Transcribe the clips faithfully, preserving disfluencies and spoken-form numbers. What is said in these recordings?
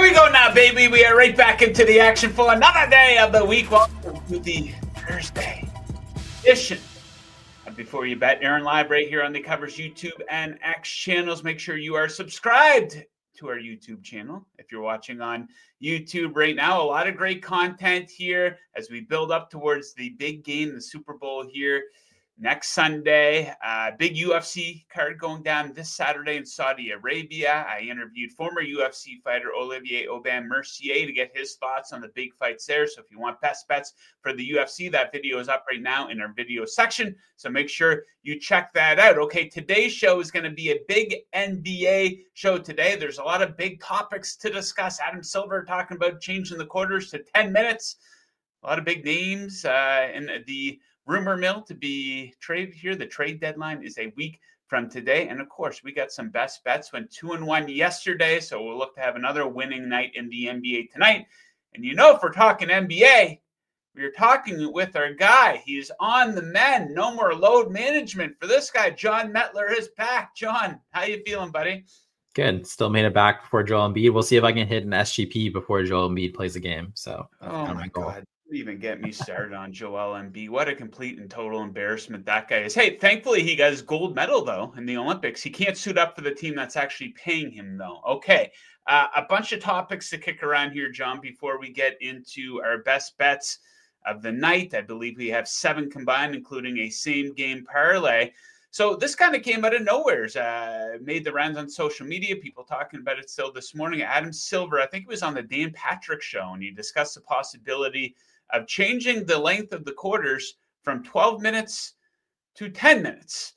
we go now, baby. We are right back into the action for another day of the week. Welcome to the Thursday edition. And before you bet, Aaron live right here on the Covers YouTube and X channels. Make sure you are subscribed to our YouTube channel. If you're watching on YouTube right now, a lot of great content here as we build up towards the big game, the Super Bowl here next Sunday. Uh, big U F C card going down this Saturday in Saudi Arabia. I interviewed former U F C fighter Olivier Aubin-Mercier to get his thoughts on the big fights there. So if you want best bets for the U F C, that video is up right now in our video section. So make sure you check that out. Okay, today's show is going to be a big N B A show today. There's a lot of big topics to discuss. Adam Silver talking about changing the quarters to ten minutes. A lot of big names uh, in the rumor mill to be traded here. The trade deadline is a week from today. And of course, we got some best bets. Went two and one yesterday. So we'll look to have another winning night in the N B A tonight. And you know, if we're talking N B A, we're talking with our guy. He's on the mend. No more load management for this guy. John Metler is back. John, how you feeling, buddy? Good. Still made it back before Joel Embiid. We'll see if I can hit an S G P before Joel Embiid plays a game. So, oh my God. Even get me started on Joel Embiid. What a complete and total embarrassment that guy is. Hey, thankfully he got his gold medal though in the Olympics. He can't suit up for the team that's actually paying him though. Okay, uh, a bunch of topics to kick around here, John, before we get into our best bets of the night. I believe we have seven combined, including a same game parlay. So this kind of came out of nowhere. Uh, made the rounds on social media. People talking about it still this morning. Adam Silver, I think it was on the Dan Patrick show, and he discussed the possibility of changing the length of the quarters from twelve minutes to ten minutes.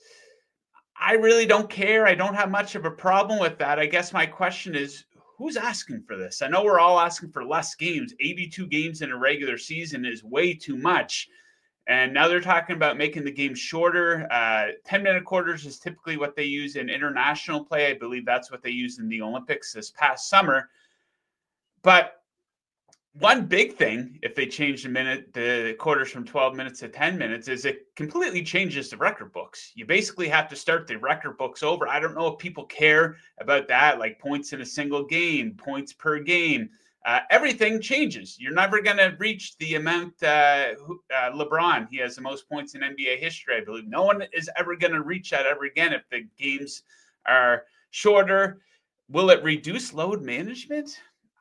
I really don't care. I don't have much of a problem with that. I guess my question is, who's asking for this? I know we're all asking for less games. eighty-two games in a regular season is way too much. And now they're talking about making the game shorter. Uh, ten-minute quarters is typically what they use in international play. I believe that's what they used in the Olympics this past summer. But one big thing, if they change the minute, the quarters from twelve minutes to ten minutes, is it completely changes the record books. You basically have to start the record books over. I don't know if people care about that, like points in a single game, points per game. Uh, everything changes. You're never going to reach the amount uh, uh, LeBron, he has the most points in N B A history, I believe. No one is ever going to reach that ever again if the games are shorter. Will it reduce load management?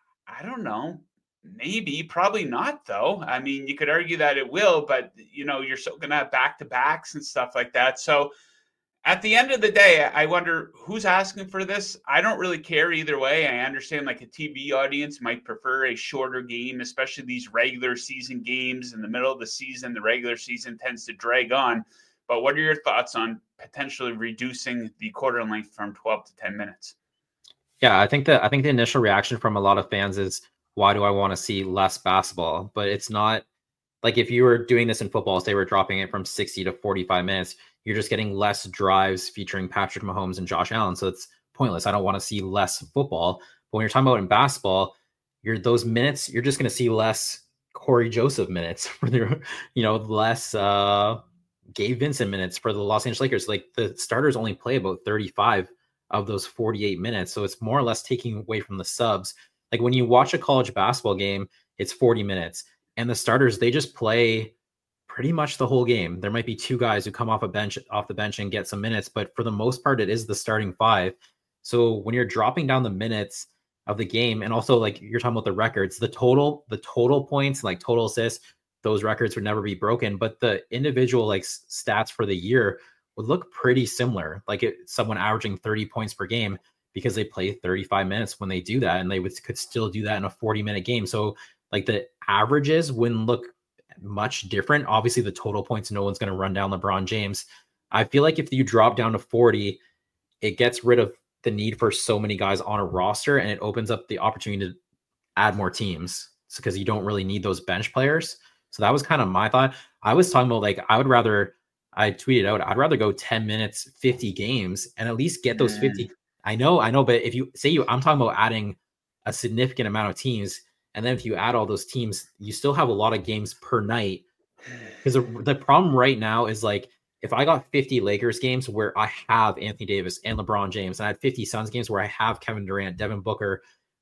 I don't know. Maybe, probably not, though. I mean, you could argue that it will, but, you know, you're still going to have back-to-backs and stuff like that. So at the end of the day, I wonder who's asking for this. I don't really care either way. I understand like a T V audience might prefer a shorter game, especially these regular season games in the middle of the season. The regular season tends to drag on. But what are your thoughts on potentially reducing the quarter length from twelve to ten minutes? Yeah, I think that I think the initial reaction from a lot of fans is, why do I want to see less basketball? But it's not like if you were doing this in football, say we're dropping it from sixty to forty-five minutes, you're just getting less drives featuring Patrick Mahomes and Josh Allen. So it's pointless. I don't want to see less football. But when you're talking about in basketball, you're those minutes, you're just going to see less Corey Joseph minutes for the, you know, less uh, Gabe Vincent minutes for the Los Angeles Lakers. Like the starters only play about thirty-five of those forty-eight minutes. So it's more or less taking away from the subs. Like when you watch a college basketball game, it's forty minutes and the starters, they just play pretty much the whole game. There might be two guys who come off a bench off the bench and get some minutes, but for the most part, it is the starting five. So when you're dropping down the minutes of the game, and also like you're talking about the records, the total, the total points, like total assists, those records would never be broken, but the individual like stats for the year would look pretty similar. Like it, someone averaging thirty points per game, because they play thirty-five minutes when they do that, and they would could still do that in a forty minute game. So like the averages wouldn't look much different. Obviously the total points, no one's going to run down LeBron James. I feel like if you drop down to forty, it gets rid of the need for so many guys on a roster, and it opens up the opportunity to add more teams because you don't really need those bench players. So that was kind of my thought. I was talking about like, I would rather, I tweeted out, I'd rather go ten minutes, fifty games, and at least get those fifty. I know, I know, but if you say you, I'm talking about adding a significant amount of teams. And then if you add all those teams, you still have a lot of games per night. Because the, the problem right now is like, if I got fifty Lakers games where I have Anthony Davis and LeBron James, and I had fifty Suns games where I have Kevin Durant, Devin Booker,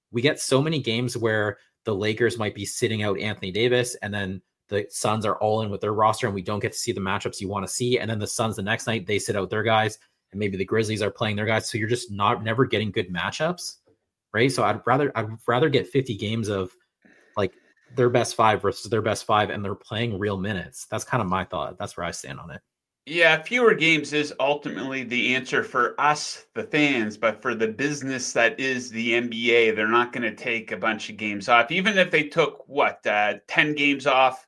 we get so many games where the Lakers might be sitting out Anthony Davis, and then the Suns are all in with their roster, and we don't get to see the matchups you want to see. And then the Suns the next night, they sit out their guys, and maybe the Grizzlies are playing their guys. So you're just not never getting good matchups, right? So I'd rather I'd rather get fifty games of like their best five versus their best five, and they're playing real minutes. That's kind of my thought. That's where I stand on it. Yeah, fewer games is ultimately the answer for us, the fans, but for the business that is the N B A, they're not going to take a bunch of games off. Even if they took, what, uh, ten games off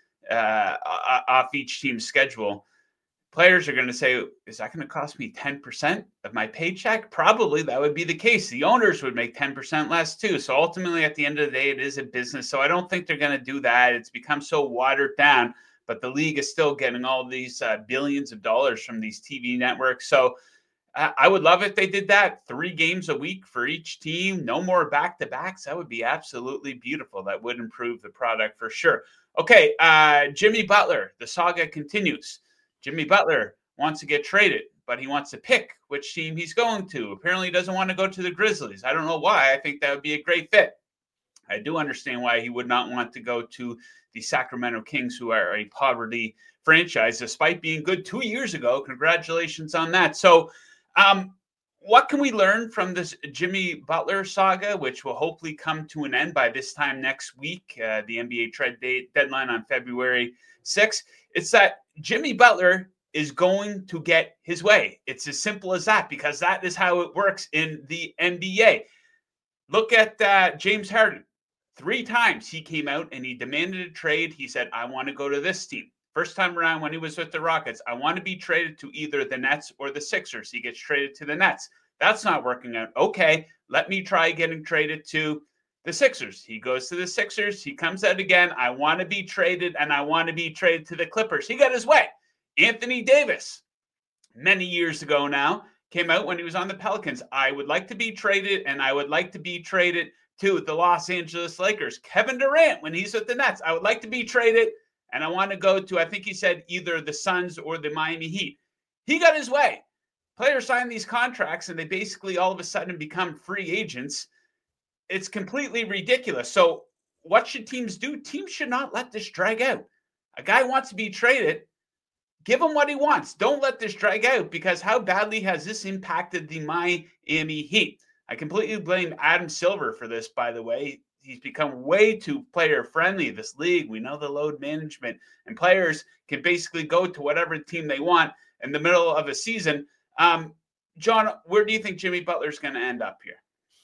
uh, off each team's schedule, players are going to say, is that going to cost me ten percent of my paycheck? Probably that would be the case. The owners would make ten percent less too. So ultimately, at the end of the day, it is a business. So I don't think they're going to do that. It's become so watered down. But the league is still getting all these uh, billions of dollars from these T V networks. So uh, I would love if they did that. Three games a week for each team. No more back-to-backs. That would be absolutely beautiful. That would improve the product for sure. Okay, uh, Jimmy Butler. The saga continues. Jimmy Butler wants to get traded, but he wants to pick which team he's going to. Apparently he doesn't want to go to the Grizzlies. I don't know why. I think that would be a great fit. I do understand why he would not want to go to the Sacramento Kings, who are a poverty franchise, despite being good two years ago. Congratulations on that. So um, what can we learn from this Jimmy Butler saga, which will hopefully come to an end by this time next week, uh, the N B A trade date deadline on February sixth? It's that Jimmy Butler is going to get his way. It's as simple as that, because that is how it works in the N B A. Look at uh, James Harden. Three times he came out and he demanded a trade. He said, I want to go to this team. First time around when he was with the Rockets, I want to be traded to either the Nets or the Sixers. He gets traded to the Nets. That's not working out. Okay, let me try getting traded to the Sixers. He goes to the Sixers. He comes out again. I want to be traded, and I want to be traded to the Clippers. He got his way. Anthony Davis, many years ago now, came out when he was on the Pelicans. I would like to be traded, and I would like to be traded to the Los Angeles Lakers. Kevin Durant, when he's with the Nets, I would like to be traded, and I want to go to, I think he said, either the Suns or the Miami Heat. He got his way. Players sign these contracts, and they basically all of a sudden become free agents. It's completely ridiculous. So what should teams do? Teams should not let this drag out. A guy wants to be traded. Give him what he wants. Don't let this drag out, because how badly has this impacted the Miami Heat? I completely blame Adam Silver for this, by the way. He's become way too player-friendly, this league. We know the load management, and players can basically go to whatever team they want in the middle of a season. Um, John, where do you think Jimmy Butler's going to end up here?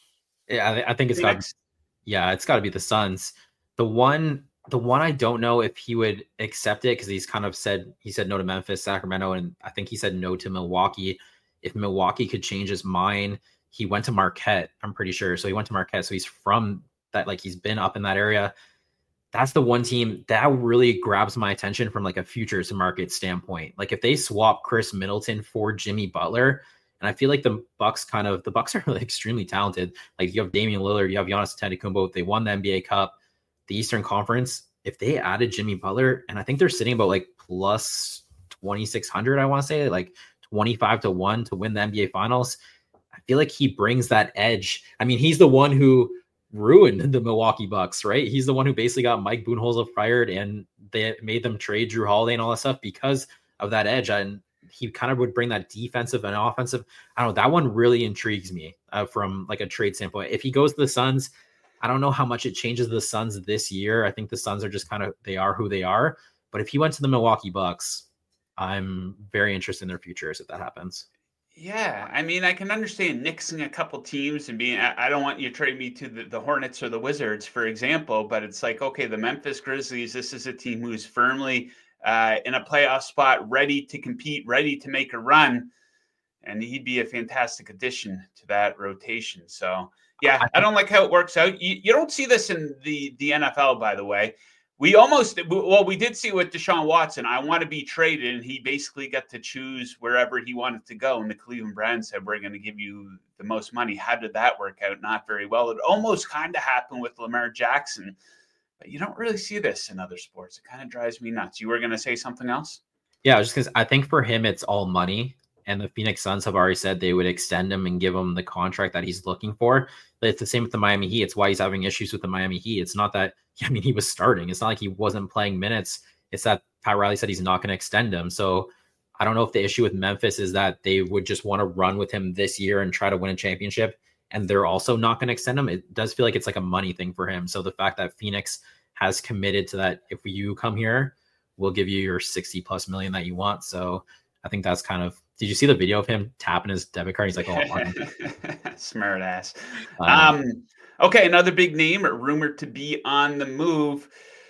Yeah, I think it's got to, yeah, it's got to be the Suns. The one, the one I don't know if he would accept it, because he's kind of said, he said no to Memphis, Sacramento, and I think he said no to Milwaukee. If Milwaukee could change his mind, he went to Marquette, I'm pretty sure. So he went to Marquette. So he's from that, like he's been up in that area. That's the one team that really grabs my attention from like a futures to market standpoint. Like if they swap Chris Middleton for Jimmy Butler, and I feel like the Bucks kind of, the Bucks are really extremely talented. Like you have Damian Lillard, you have Giannis Antetokounmpo. They won the N B A Cup, the Eastern Conference. If they added Jimmy Butler, and I think they're sitting about like plus twenty-six hundred, I want to say like twenty-five to one to win the N B A Finals. I feel like he brings that edge. I mean, he's the one who ruined the Milwaukee Bucks, right? He's the one who basically got Mike Budenholzer fired, and they made them trade Drew Holiday and all that stuff because of that edge. And he kind of would bring that defensive and offensive. I don't know. That one really intrigues me uh, from like a trade standpoint. If he goes to the Suns, I don't know how much it changes the Suns this year. I think the Suns are just kind of, they are who they are. But if he went to the Milwaukee Bucks, I'm very interested in their futures if that happens. Yeah, I mean, I can understand nixing a couple teams and being, I, I don't want you to trade me to the, the Hornets or the Wizards, for example, but it's like, okay, the Memphis Grizzlies, this is a team who's firmly uh, in a playoff spot, ready to compete, ready to make a run, and he'd be a fantastic addition to that rotation. So, yeah, I don't like how it works out. You, you don't see this in the, the N F L, by the way. We almost, well, we did see with Deshaun Watson. I want to be traded, and he basically got to choose wherever he wanted to go. And the Cleveland Browns said, we're going to give you the most money. How did that work out? Not very well. It almost kind of happened with Lamar Jackson, but you don't really see this in other sports. It kind of drives me nuts. You were going to say something else? Yeah, just because I think for him, it's all money. And the Phoenix Suns have already said they would extend him and give him the contract that he's looking for. It's the same with the Miami Heat. It's why he's having issues with the Miami Heat. It's not that, I mean, he was starting. It's not like he wasn't playing minutes. It's that Pat Riley said he's not going to extend him. So I don't know if the issue with Memphis is that they would just want to run with him this year and try to win a championship, and they're also not going to extend him. It does feel like it's like a money thing for him. So the fact that Phoenix has committed to that, if you come here, we'll give you your sixty plus million that you want. So I think that's kind of, did you see the video of him tapping his debit card? He's like, oh, smart ass. Um, okay. Another big name rumored to be on the move.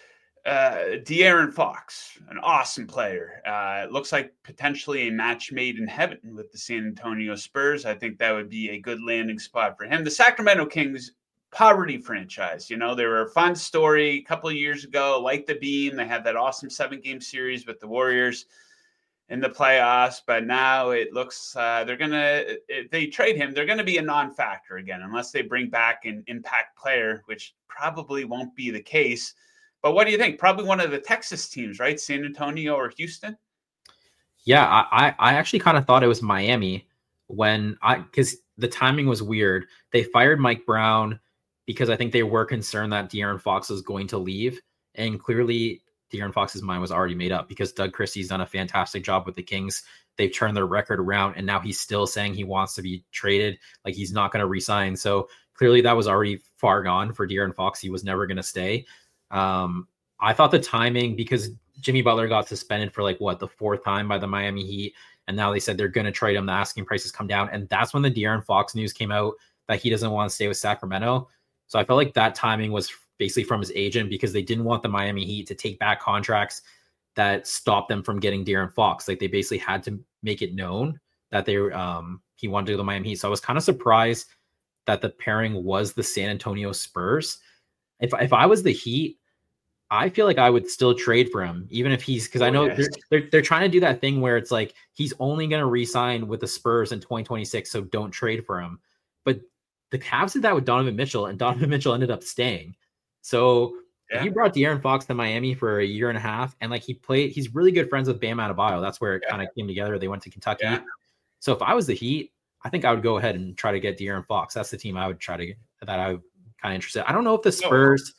Uh, De'Aaron Fox, an awesome player. Uh, it looks like potentially a match made in heaven with the San Antonio Spurs. I think that would be a good landing spot for him. The Sacramento Kings, poverty franchise. You know, they were a fun story a couple of years ago, like the Beam. They had that awesome seven game series with the Warriors in the playoffs, but now it looks uh, they're going to, if they trade him, they're going to be a non-factor again, unless they bring back an impact player, which probably won't be the case. But what do you think? Probably one of the Texas teams, right? San Antonio or Houston? Yeah, I, I actually kind of thought it was Miami when I, because the timing was weird. They fired Mike Brown because I think they were concerned that De'Aaron Fox was going to leave. And clearly De'Aaron Fox's mind was already made up because Doug Christie's done a fantastic job with the Kings. They've turned their record around, and now he's still saying he wants to be traded. Like, he's not going to resign. So clearly that was already far gone for De'Aaron Fox. He was never going to stay. Um, I thought the timing, because Jimmy Butler got suspended for like what, the fourth time by the Miami Heat. And now they said they're going to trade him. The asking prices come down. And that's when the De'Aaron Fox news came out that he doesn't want to stay with Sacramento. So I felt like that timing was basically from his agent, because they didn't want the Miami Heat to take back contracts that stopped them from getting De'Aaron Fox. Like, they basically had to make it known that they um, he wanted to go to the Miami Heat. So I was kind of surprised that the pairing was the San Antonio Spurs. If, if I was the Heat, I feel like I would still trade for him, even if he's, because I know oh, yes. they're, they're they're trying to do that thing where it's like he's only going to re-sign with the Spurs in twenty twenty-six, so don't trade for him. But the Cavs did that with Donovan Mitchell, and Donovan Mitchell ended up staying. So yeah. He brought De'Aaron Fox to Miami for a year and a half, and like he played, he's really good friends with Bam Adebayo. That's where it yeah. kind of came together. They went to Kentucky. Yeah. So if I was the Heat, I think I would go ahead and try to get De'Aaron Fox. That's the team I would try to get, that I would kind of interested. I don't know if the Spurs. No.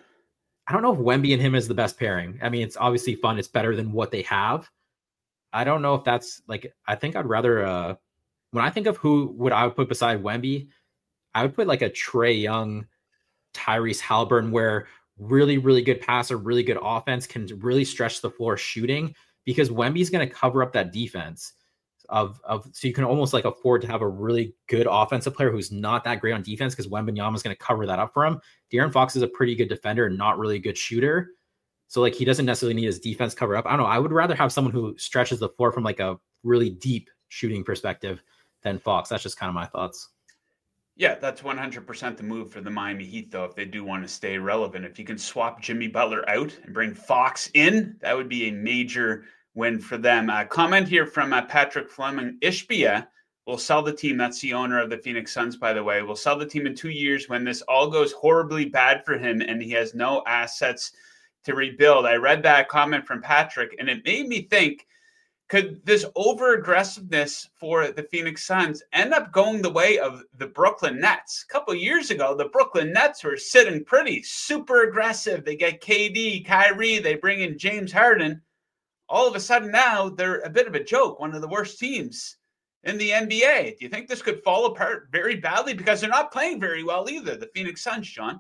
I don't know if Wemby and him is the best pairing. I mean, it's obviously fun. It's better than what they have. I don't know if that's like, I think I'd rather, uh, when I think of who would I would put beside Wemby, I would put like a Trae Young, Tyrese Halliburton, where really, really good passer, really good offense, can really stretch the floor shooting, because Wemby's going to cover up that defense of, of, so you can almost like afford to have a really good offensive player who's not that great on defense, because Wembanyama is going to cover that up for him. De'Aaron Fox is a pretty good defender and not really a good shooter. So like, he doesn't necessarily need his defense cover up. I don't know. I would rather have someone who stretches the floor from like a really deep shooting perspective than Fox. That's just kind of my thoughts. Yeah, that's one hundred percent the move for the Miami Heat, though, if they do want to stay relevant. If you can swap Jimmy Butler out and bring Fox in, that would be a major win for them. Uh, comment here from uh, Patrick Fleming. Ishbia will sell the team. That's the owner of the Phoenix Suns, by the way. Will sell the team in two years when this all goes horribly bad for him and he has no assets to rebuild. I read that comment from Patrick, and it made me think, could this over-aggressiveness for the Phoenix Suns end up going the way of the Brooklyn Nets? A couple of years ago, the Brooklyn Nets were sitting pretty, super aggressive. They get K D, Kyrie, they bring in James Harden. All of a sudden now they're a bit of a joke, one of the worst teams in the N B A. Do you think this could fall apart very badly? Because they're not playing very well either, the Phoenix Suns, John.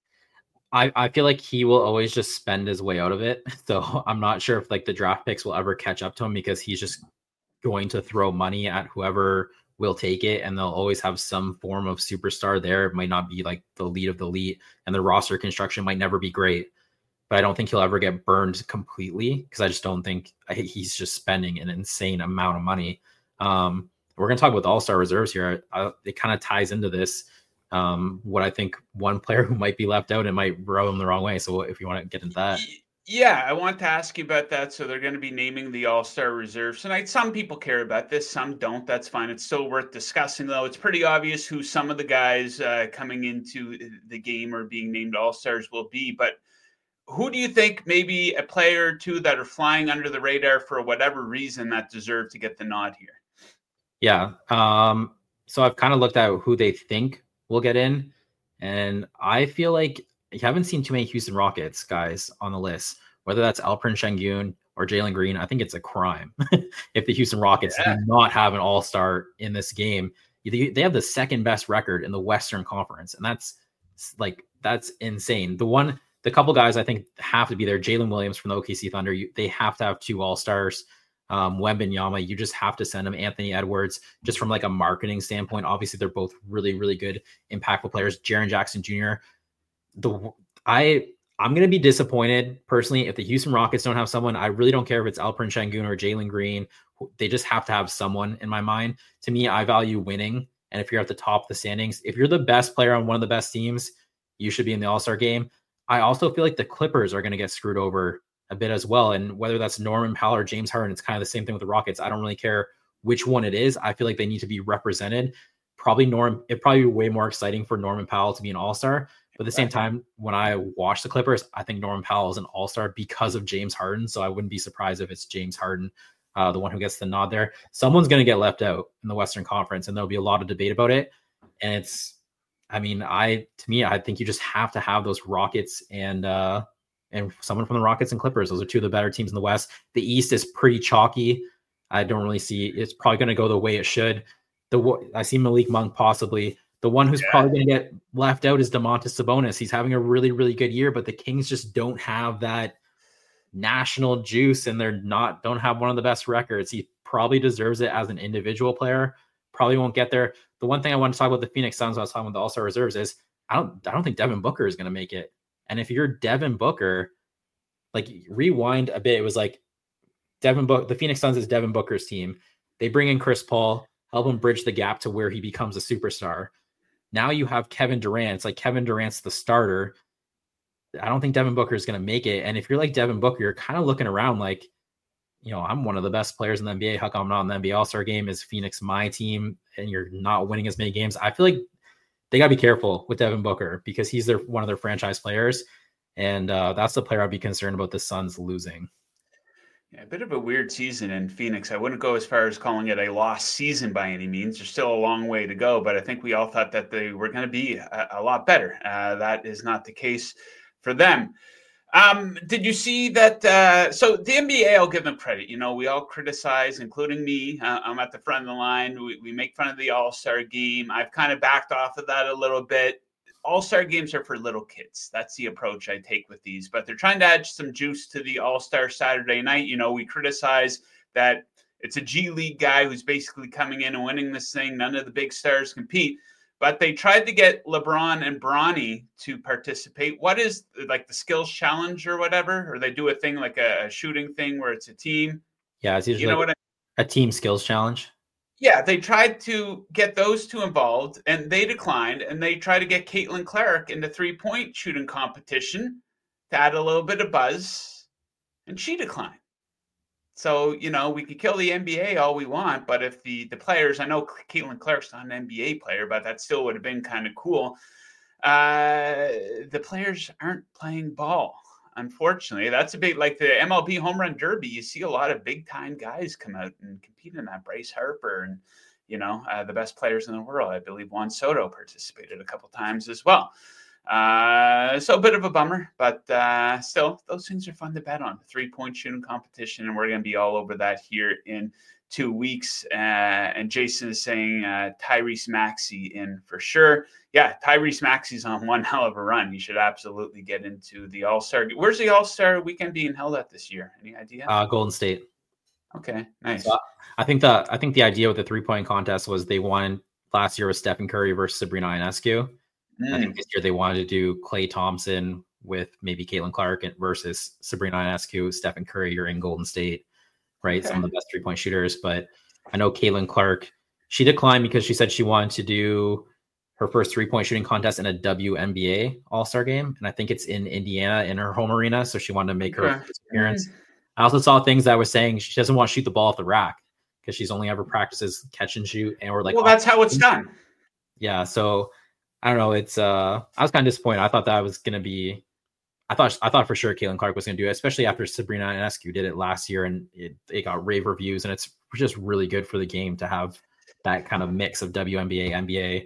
I, I feel like he will always just spend his way out of it. So I'm not sure if like the draft picks will ever catch up to him, because he's just going to throw money at whoever will take it. And they'll always have some form of superstar there. It might not be like the lead of the elite, and the roster construction might never be great. But I don't think he'll ever get burned completely, because I just don't think he's just spending an insane amount of money. Um, we're going to talk about the all-star reserves here. I, it kind of ties into this. Um, what I think one player who might be left out, and might rub him the wrong way. So if you want to get into that. Yeah, I want to ask you about that. So they're going to be naming the all-star reserves tonight. Some people care about this, some don't. That's fine. It's still worth discussing, though. It's pretty obvious who some of the guys uh, coming into the game or being named all-stars will be. But who do you think maybe a player or two that are flying under the radar for whatever reason that deserve to get the nod here? Yeah. Um, so I've kind of looked at who they think will get in. And I feel like you haven't seen too many Houston Rockets guys on the list, whether that's Alperen Şengün or Jalen Green. I think it's a crime if the Houston Rockets yeah. do not have an all-star in this game. They have the second best record in the Western Conference, and that's like that's insane. The one, the couple guys I think have to be there. Jalen Williams from the O K C Thunder. You, they have to have two all-stars. Um, Wembanyama, you just have to send him. Anthony Edwards, just from like a marketing standpoint. Obviously, they're both really, really good, impactful players. Jaren Jackson Junior The I I'm gonna be disappointed personally if the Houston Rockets don't have someone. I really don't care if it's Alperen Şengün or Jalen Green. They just have to have someone in my mind. To me, I value winning. And if you're at the top of the standings, if you're the best player on one of the best teams, you should be in the All-Star game. I also feel like the Clippers are going to get screwed over a bit as well. And whether that's Norman Powell or James Harden, it's kind of the same thing with the Rockets. I don't really care which one it is. I feel like they need to be represented. Probably Norm, it'd probably be way more exciting for Norman Powell to be an all-star. But at the same time, when I watch the Clippers, I think Norman Powell is an all-star because of James Harden. So I wouldn't be surprised if it's James Harden, uh, the one who gets the nod there. Someone's going to get left out in the Western Conference, and there'll be a lot of debate about it. And it's, I mean, I, to me, I think you just have to have those Rockets and, uh, and someone from the Rockets and Clippers. Those are two of the better teams in the West. The East is pretty chalky. I don't really see, it's probably going to go the way it should. The I see Malik Monk possibly. The one who's yeah. probably going to get left out is Domantas Sabonis. He's having a really, really good year, but the Kings just don't have that national juice, and they're not, don't have one of the best records. He probably deserves it as an individual player. Probably won't get there. The one thing I want to talk about the Phoenix Suns, I was talking about the All-Star reserves, is I don't, I don't think Devin Booker is going to make it. And if you're Devin Booker, like rewind a bit, it was like Devin Book, the Phoenix Suns is Devin Booker's team. They bring in Chris Paul, help him bridge the gap to where he becomes a superstar. Now you have Kevin Durant. It's like Kevin Durant's the starter. I don't think Devin Booker is going to make it. And if you're like Devin Booker, you're kind of looking around like, you know, I'm one of the best players in the N B A. How come I'm not in the N B A All-Star game? Is Phoenix my team? And you're not winning as many games. I feel like they got to be careful with Devin Booker because he's their one of their franchise players. And uh, that's the player I'd be concerned about the Suns losing. Yeah, a bit of a weird season in Phoenix. I wouldn't go as far as calling it a lost season by any means. There's still a long way to go, but I think we all thought that they were going to be a, a lot better. Uh, that is not the case for them. Um, did you see that? Uh, so the N B A, I'll give them credit. You know, we all criticize, including me. Uh, I'm at the front of the line. We, we make fun of the All-Star game. I've kind of backed off of that a little bit. All-Star games are for little kids. That's the approach I take with these. But they're trying to add some juice to the All-Star Saturday night. You know, we criticize that it's a G League guy who's basically coming in and winning this thing. None of the big stars compete. But they tried to get LeBron and Bronny to participate. What is like the skills challenge or whatever? Or they do a thing like a, a shooting thing where it's a team. Yeah, it's usually you know like what I, a team skills challenge. Yeah, they tried to get those two involved, and they declined. And they tried to get Caitlin Clark into three-point shooting competition to add a little bit of buzz, and she declined. So, you know, we could kill the N B A all we want, but if the, the players, I know Caitlin Clark's not an N B A player, but that still would have been kind of cool. Uh, the players aren't playing ball, unfortunately. That's a big, like the M L B Home Run Derby, you see a lot of big-time guys come out and compete in that. Bryce Harper and, you know, uh, the best players in the world. I believe Juan Soto participated a couple times as well. Uh, so a bit of a bummer, but uh, still, those things are fun to bet on. Three-point shooting competition, and we're going to be all over that here in two weeks. Uh, and Jason is saying uh, Tyrese Maxey in for sure. Yeah, Tyrese Maxey's on one hell of a run. You should absolutely get into the All-Star. Where's the All-Star weekend being held at this year? Any idea? Uh, Golden State. Okay, nice. So I think the I think the idea with the three-point contest was they won last year with Stephen Curry versus Sabrina Ionescu. Mm. I think this year they wanted to do Klay Thompson with maybe Caitlin Clark versus Sabrina Ionescu, Stephen Curry. You're in Golden State, right? Okay. Some of the best three-point shooters. But I know Caitlin Clark, she declined because she said she wanted to do her first three-point shooting contest in a W N B A All-Star game. And I think it's in Indiana in her home arena. So she wanted to make her okay. first appearance. Mm. I also saw things that was saying she doesn't want to shoot the ball off the rack because she's only ever practices catch and shoot. And we're like, well, that's how it's done. Yeah. So I don't know. It's uh, I was kind of disappointed. I thought that was going to be, I thought, I thought for sure Caitlin Clark was going to do it, especially after Sabrina Ionescu did it last year and it, it got rave reviews. And it's just really good for the game to have that kind of mix of W N B A, N B A,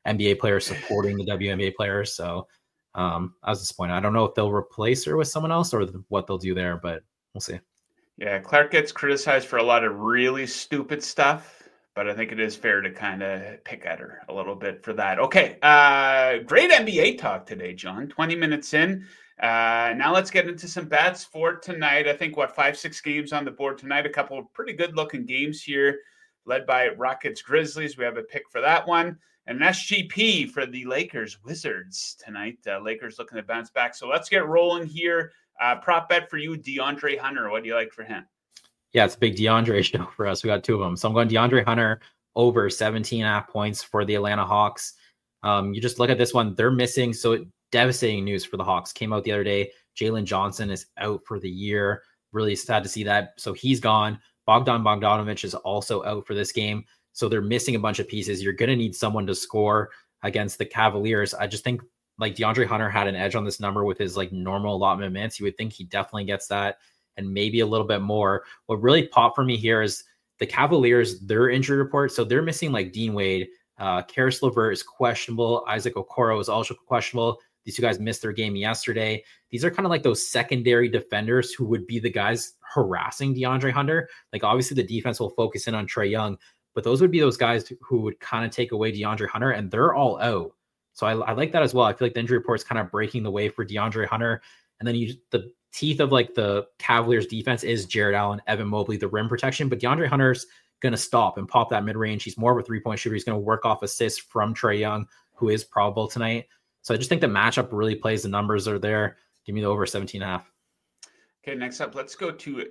N B A players supporting the W N B A players. So um, I was disappointed. I don't know if they'll replace her with someone else or what they'll do there, but we'll see. Yeah, Clark gets criticized for a lot of really stupid stuff, but I think it is fair to kind of pick at her a little bit for that. Okay, uh, great N B A talk today, John. twenty minutes in. Uh, now let's get into some bets for tonight. I think, what, five, six games on the board tonight. A couple of pretty good-looking games here, led by Rockets Grizzlies. We have a pick for that one. And an S G P for the Lakers Wizards tonight. Uh, Lakers looking to bounce back. So let's get rolling here. Uh, prop bet for you, DeAndre Hunter. What do you like for him? Yeah, it's a big DeAndre show for us. We got two of them. So I'm going DeAndre Hunter over seventeen and a half points for the Atlanta Hawks. Um, you just look at this one. They're missing. So devastating news for the Hawks. Came out the other day. Jalen Johnson is out for the year. Really sad to see that. So he's gone. Bogdan Bogdanovic is also out for this game. So they're missing a bunch of pieces. You're going to need someone to score against the Cavaliers. I just think like DeAndre Hunter had an edge on this number with his like normal allotment minutes. You would think he definitely gets that and maybe a little bit more. What really popped for me here is the Cavaliers, their injury report. So they're missing like Dean Wade. Uh, Karis LeVert is questionable. Isaac Okoro is also questionable. These two guys missed their game yesterday. These are kind of like those secondary defenders who would be the guys harassing DeAndre Hunter. Like obviously the defense will focus in on Trae Young, but those would be those guys who would kind of take away DeAndre Hunter, and they're all out. So I, I like that as well. I feel like the injury report is kind of breaking the way for DeAndre Hunter. And then you, the teeth of like the Cavaliers defense is Jared Allen, Evan Mobley, the rim protection, but DeAndre Hunter's going to stop and pop that mid-range. He's more of a three-point shooter. He's going to work off assists from Trae Young, who is probable tonight. So I just think the matchup really plays. The numbers are there. Give me the over seventeen and a half. Okay, next up, let's go to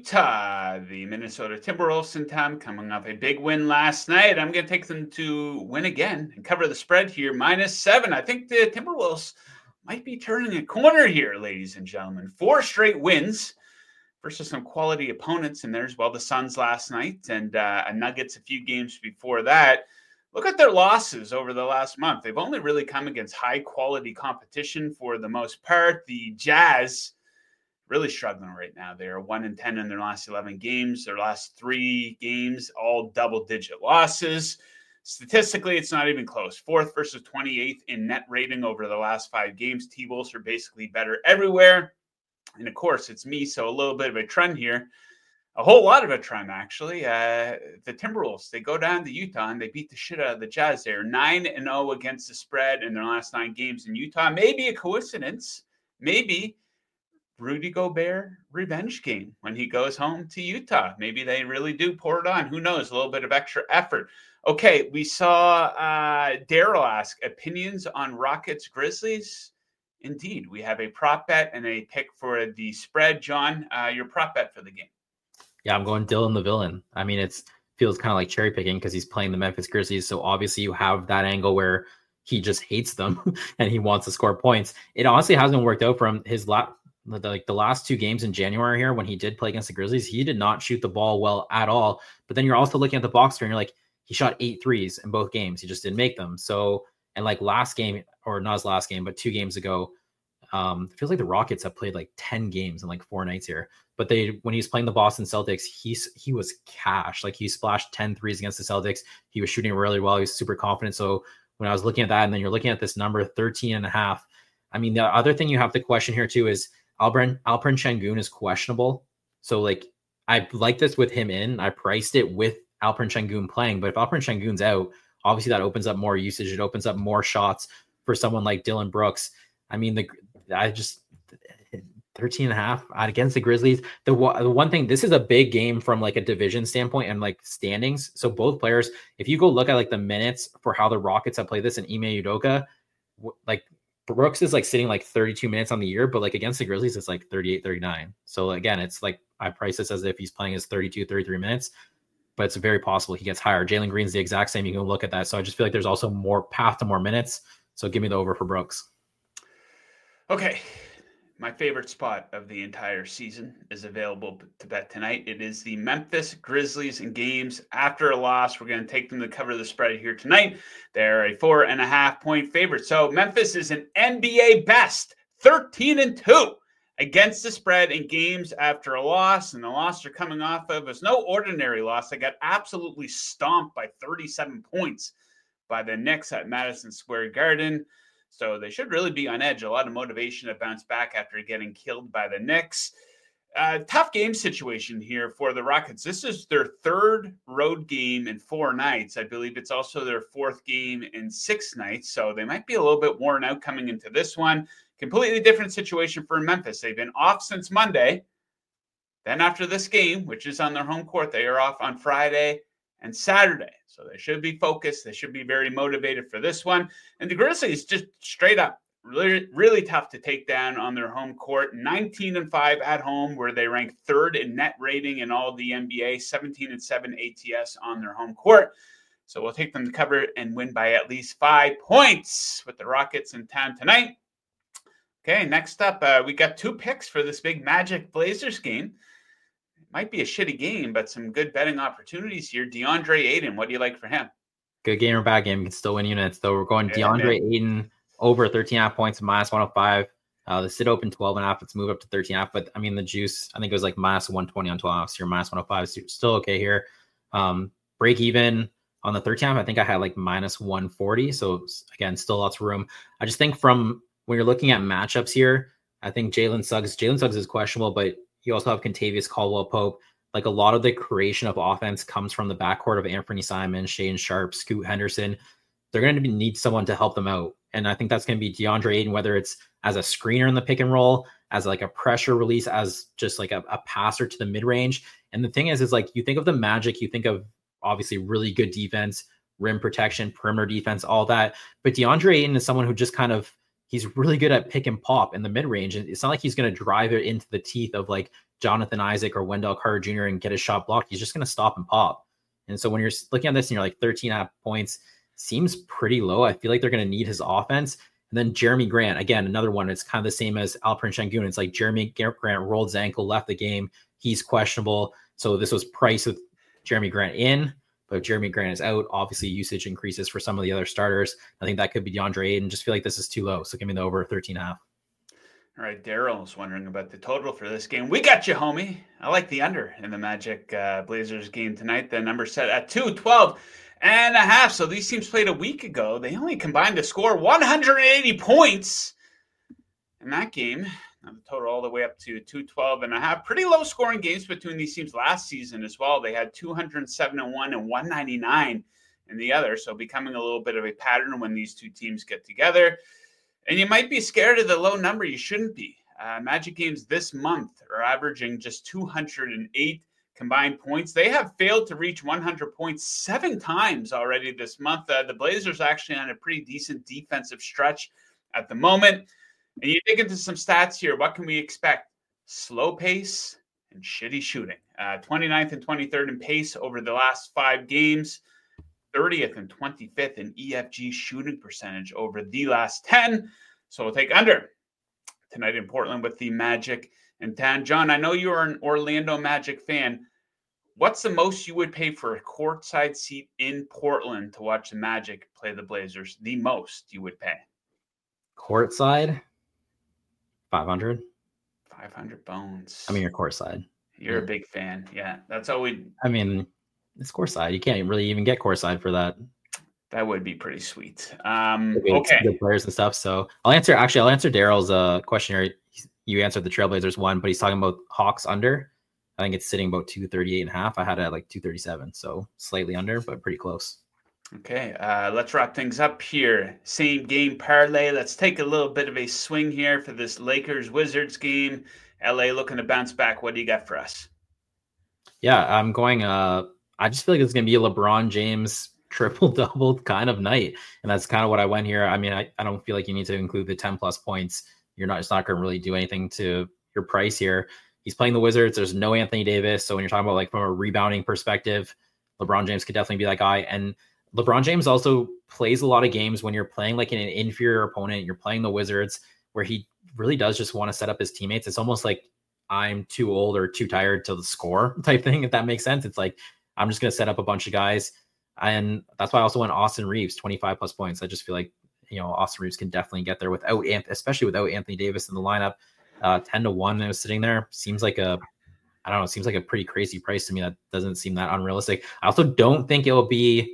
Utah. The Minnesota Timberwolves in town, coming off a big win last night. I'm going to take them to win again and cover the spread here, minus seven. I think the Timberwolves might be turning a corner here, ladies and gentlemen. Four straight wins versus some quality opponents in there as well. The Suns last night and uh, Nuggets a few games before that. Look at their losses over the last month. They've only really come against high-quality competition for the most part. The Jazz really struggling right now. They are one and ten in their last eleven games. Their last three games, all double-digit losses. Statistically, it's not even close. Fourth versus twenty-eighth in net rating over the last five games. T-Wolves are basically better everywhere. And, of course, it's me, so a little bit of a trend here. A whole lot of a trend, actually. Uh, the Timberwolves, they go down to Utah and they beat the shit out of the Jazz there. nine and oh against the spread in their last nine games in Utah. Maybe a coincidence. Maybe Rudy Gobert revenge game when he goes home to Utah. Maybe they really do pour it on. Who knows? A little bit of extra effort. Okay, we saw uh, Daryl ask opinions on Rockets Grizzlies. Indeed, we have a prop bet and a pick for the spread. John, uh, your prop bet for the game. Yeah, I'm going Dylan the villain. I mean, it feels kind of like cherry picking because he's playing the Memphis Grizzlies. So obviously you have that angle where he just hates them and he wants to score points. It honestly hasn't worked out for him. His la- the, like the last two games in January here, when he did play against the Grizzlies, he did not shoot the ball well at all. But then you're also looking at the box score and you're like, he shot eight threes in both games. He just didn't make them. So, and like last game, or not his last game, but two games ago, um, it feels like the Rockets have played like ten games in like four nights here. But they, when he was playing the Boston Celtics, he's he was cash. Like he splashed ten threes against the Celtics. He was shooting really well. He was super confident. So when I was looking at that, and then you're looking at this number thirteen and a half. I mean, the other thing you have to question here too is Alperen Alperen Sengun is questionable. So like I like this with him in. I priced it with Alperen Sengun playing, but if Alperen Sengun's out, obviously that opens up more usage. It opens up more shots for someone like Dylan Brooks. I mean, the I just thirteen and a half against the Grizzlies. The, the one thing, this is a big game from like a division standpoint and like standings. So both players, if you go look at like the minutes for how the Rockets have played this and Ime Udoka, like Brooks is like sitting like thirty-two minutes on the year, but like against the Grizzlies, it's like thirty-eight, thirty-nine. So again, it's like I price this as if he's playing his thirty-two, thirty-three minutes, but it's very possible he gets higher. Jalen Green's the exact same. You can look at that. So I just feel like there's also more path to more minutes. So give me the over for Brooks. Okay. My favorite spot of the entire season is available to bet tonight. It is the Memphis Grizzlies in games after a loss. We're going to take them to cover the spread here tonight. They're a four and a half point favorite. So Memphis is an N B A best thirteen and two against the spread in games after a loss. And the loss they're coming off of is no ordinary loss. They got absolutely stomped by thirty-seven points by the Knicks at Madison Square Garden. So they should really be on edge. A lot of motivation to bounce back after getting killed by the Knicks. Uh, tough game situation here for the Rockets. This is their third road game in four nights. I believe it's also their fourth game in six nights. So they might be a little bit worn out coming into this one. Completely different situation for Memphis. They've been off since Monday. Then after this game, which is on their home court, they are off on Friday and Saturday. So they should be focused. They should be very motivated for this one. And the Grizzlies just straight up Really, really tough to take down on their home court. nineteen and five at home, where they rank third in net rating in all the N B A. seventeen and seven A T S on their home court. So we'll take them to cover and win by at least five points with the Rockets in town tonight. Okay, next up, uh, we got two picks for this big Magic Blazers game. It might be a shitty game, but some good betting opportunities here. DeAndre Ayton, what do you like for him? Good game or bad game, you can still win units. Though we're going Yeah, DeAndre man. Ayton over thirteen and a half points, minus one oh five. Uh, the sit open twelve and a half. It's moved up to thirteen and a half. But I mean, the juice, I think it was like minus one twenty on twelve. So you're minus one oh five. So you're still okay here. Um, break even on the thirteen and a half. I think I had like minus one forty. So again, still lots of room. I just think from when you're looking at matchups here, I think Jalen Suggs, Jalen Suggs is questionable, but you also have Contavious Caldwell Pope. Like a lot of the creation of offense comes from the backcourt of Anthony Simon, Shane Sharp, Scoot Henderson. They're going to need someone to help them out. And I think that's going to be DeAndre Ayton, whether it's as a screener in the pick and roll, as like a pressure release, as just like a, a passer to the mid range. And the thing is, is like you think of the Magic, you think of obviously really good defense, rim protection, perimeter defense, all that. But DeAndre Ayton is someone who just kind of, he's really good at pick and pop in the mid range. And it's not like he's going to drive it into the teeth of like Jonathan Isaac or Wendell Carter Junior and get his shot blocked. He's just going to stop and pop. And so when you're looking at this and you're like thirteen and a half points, seems pretty low. I feel like they're going to need his offense. And then Jeremy Grant, again, another one. It's kind of the same as Alperen Sengun. It's like Jeremy Grant rolled his ankle, left the game. He's questionable. So this was priced with Jeremy Grant in, but if Jeremy Grant is out, obviously usage increases for some of the other starters. I think that could be DeAndre Ayton. Just feel like this is too low. So give me the over thirteen and a half. All right, Daryl's wondering about the total for this game. We got you, homie. I like the under in the Magic uh, Blazers game tonight. The number set at two twelve and a half. So these teams played a week ago. They only combined to score one hundred eighty points in that game. Now the total all the way up to two twelve and a half. Pretty low scoring games between these teams last season as well. They had two hundred seven and one and one ninety-nine in the other. So becoming a little bit of a pattern when these two teams get together. And you might be scared of the low number. You shouldn't be. Uh, Magic games this month are averaging just two hundred eight combined points. They have failed to reach one hundred points seven times already this month. Uh, the Blazers actually on a pretty decent defensive stretch at the moment. And you dig into some stats here. What can we expect? Slow pace and shitty shooting. Uh, twenty-ninth and twenty-third in pace over the last five games. thirtieth and twenty-fifth in E F G shooting percentage over the last ten. So we'll take under tonight in Portland with the Magic and town. John, I know you're an Orlando Magic fan. What's the most you would pay for a courtside seat in Portland to watch the Magic play the Blazers? The most you would pay? Courtside, five hundred. five hundred bones. I mean, you're courtside. You're a big fan. Yeah, that's all we. I mean, it's courtside. You can't really even get courtside for that. That would be pretty sweet. Um, It's okay. good players and stuff. So I'll answer. Actually, I'll answer Daryl's uh, question here. You answered the Trailblazers one, but he's talking about Hawks under. I think it's sitting about two thirty-eight and a half. I had it at like two thirty-seven, so slightly under, but pretty close. Okay, uh, let's wrap things up here. Same game parlay. Let's take a little bit of a swing here for this Lakers-Wizards game. L A looking to bounce back. What do you got for us? Yeah, I'm going. Uh, I just feel like it's going to be a LeBron James triple-double kind of night, and that's kind of what I went here. I mean, I, I don't feel like you need to include the ten-plus points. You're not. It's not going to really do anything to your price here. He's playing the Wizards. There's no Anthony Davis. So when you're talking about like from a rebounding perspective, LeBron James could definitely be that guy. And LeBron James also plays a lot of games when you're playing like an inferior opponent. You're playing the Wizards where he really does just want to set up his teammates. It's almost like I'm too old or too tired to score type thing, if that makes sense. It's like, I'm just going to set up a bunch of guys. And that's why I also went Austin Reeves, twenty-five plus points. I just feel like, you know, Austin Reeves can definitely get there without, especially without Anthony Davis in the lineup. Uh, ten to one that was sitting there seems like a, I don't know, seems like a pretty crazy price to me. That doesn't seem that unrealistic. I also don't think it will be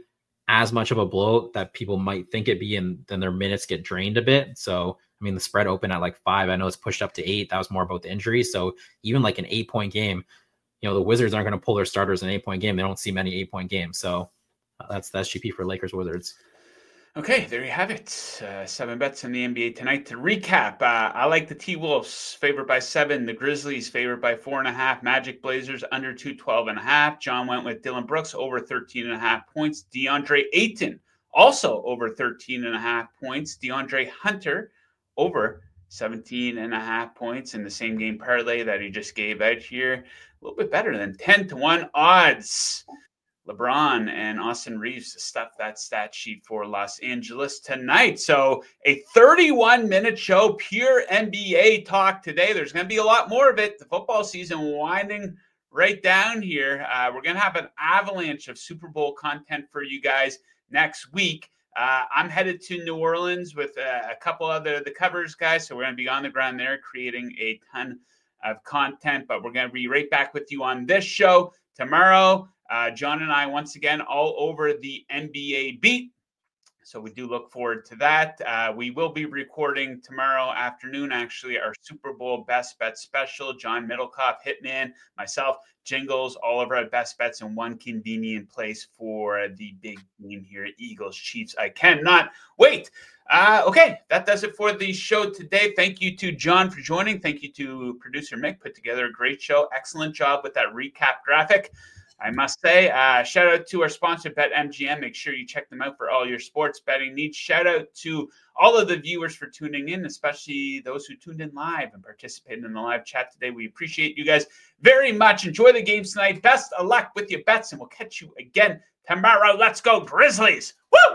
as much of a blowout that people might think it be, and then their minutes get drained a bit. So, I mean, the spread opened at like five. I know it's pushed up to eight. That was more about the injury. So even like an eight point game, you know, the Wizards aren't going to pull their starters in an eight point game. They don't see many eight point games. So uh, that's the S G P for Lakers Wizards. Okay, there you have it. Uh, seven bets in the N B A tonight. To recap, uh, I like the T-Wolves favored by seven, the Grizzlies favored by four and a half, Magic Blazers under two twelve and a half. John went with Dylan Brooks over thirteen and a half points. DeAndre Ayton also over thirteen and a half points. DeAndre Hunter over seventeen and a half points in the same game parlay that he just gave out here. A little bit better than ten to one odds. LeBron and Austin Reeves to stuff that stat sheet for Los Angeles tonight. So a thirty-one minute show, pure N B A talk today. There's going to be a lot more of it. The football season winding right down here. Uh, we're going to have an avalanche of Super Bowl content for you guys next week. Uh, I'm headed to New Orleans with uh, a couple other the covers guys. So we're going to be on the ground there creating a ton of content, but we're going to be right back with you on this show tomorrow. Uh, John and I, once again, all over the N B A beat. So we do look forward to that. Uh, we will be recording tomorrow afternoon, actually, our Super Bowl Best Bet special. John Middlecoff, Hitman, myself, Jingles, all of our best bets in one convenient place for the big game here, Eagles, Chiefs. I cannot wait. Uh, okay, that does it for the show today. Thank you to John for joining. Thank you to producer Mick. Put together a great show. Excellent job with that recap graphic, I must say. Uh, shout out to our sponsor, BetMGM. Make sure you check them out for all your sports betting needs. Shout out to all of the viewers for tuning in, especially those who tuned in live and participated in the live chat today. We appreciate you guys very much. Enjoy the games tonight. Best of luck with your bets, and we'll catch you again tomorrow. Let's go, Grizzlies. Woo!